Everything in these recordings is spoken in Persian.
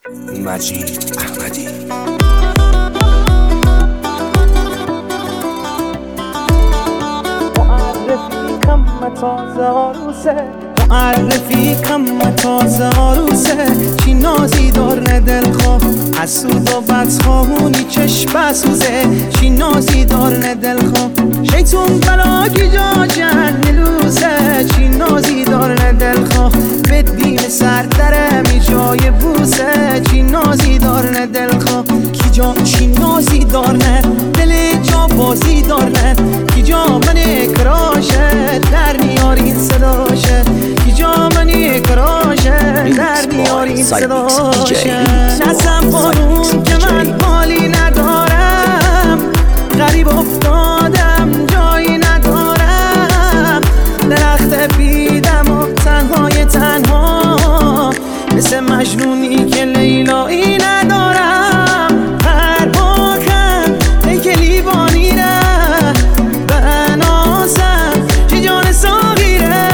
مجید احمدی. معرفیکم تازه عروسه، چی نازی داره دلخواه، حسود و بدخواهونی چشم بسوزه، چی نازی داره دلخواه، شیطون بلاگی جا جنلوزه، چی نازی داره دلخواه، بدیم سر درمی جای بوسه، چی نازی داره دلخواه، کی جا چی نازی داره دل جا بازی داره، کی جا من کراشه در میارین صداشه، کی جا من کراشه در میارین صداشه، نزم بارون که من حالی ندارم، غریب افتادم جایی ندارم، درخت بیدم و تنهای تنها، مثل مجنونی که لیلایی ندارم، پرواکم پیک لیوانی ره بنازم چی جان ساغیره،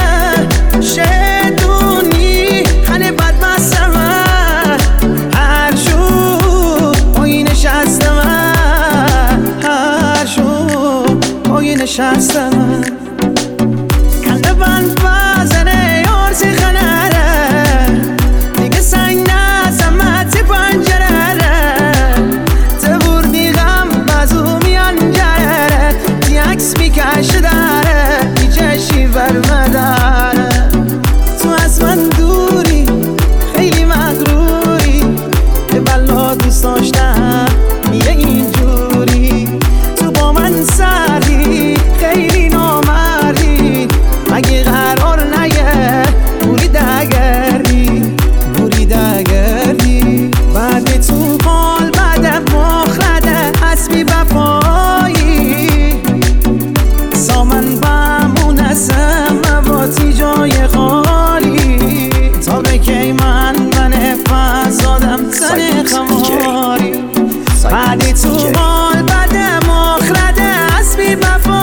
شدونی خنه بد مستمه، هر شو پایی نشستمه، هر شو پایی نشستمه، کنده بند بزنه یارسی خنره، دیگه سنگ نزمت پنجره، تبوردی غم بزو میانجره، دی عکس میکشه داره دی چشی برمداره، تو از من دوری خیلی مغروری، که بلا دوست داشتم میگه اینجوری، تو با من سردی خیلی نامردی، اگه قرار نگه بوری دگردی، بوری دگردی، بعد تو حال بعد مخلده حسبی وفایی، سامن بمونسم مواتی جای خالی، تا به کی من فسادم تن خماری، بعد تو حال بعد مخلده حسبی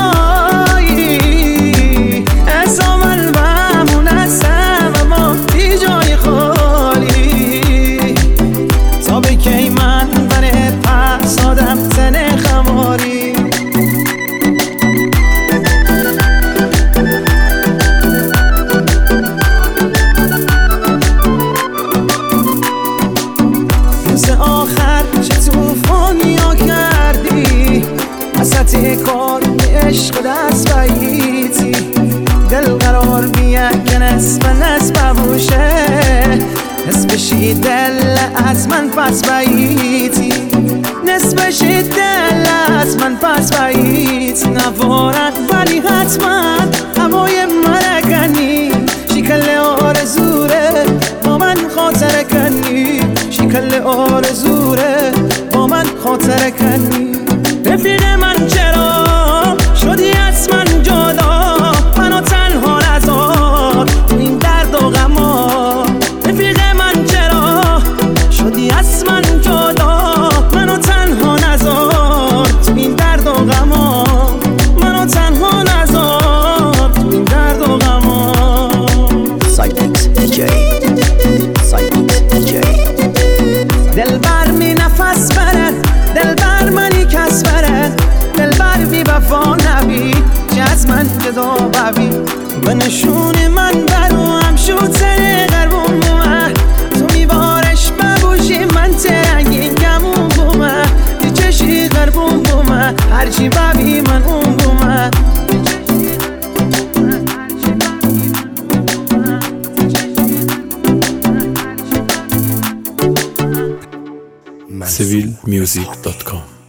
وفایی، سامن بمونسم مواتی جای خالی، تا به کی من فسادم تن خماری. روز آخر چه توفانی ها کردی، وسط کار عشق دست باییتی، دل قرار بیه که نصف بوشه، نصفشی دل از من پس باییتی، نصفشی دل از من پس باییتی، نوارد ولی حتما هوای مرکنی، شکل آرزوره با من خاطر کنی، شکل آرزوره با من خاطر کنی، رفیق من چرا شدی از من جدا، منو تنها نذار تو این درد و غما، رفیق من چرا شدی از من جدا، منو تنها نذار تو این درد و غما، منو تنها نذار تو این درد و غما. سایلنس دیجی، سایلنس دیجی. دلبر می نفس بره، دلبر منی کس بره، دلبر بی وفا نبی چه از من جدا ببی، به نشون من برو هم شد سر قربون بومه، تو میبارش ببوشی من ترنگین کمون بومه، دی چشی قربون بومه، هرچی ببی من اون بومه. civilmusic.com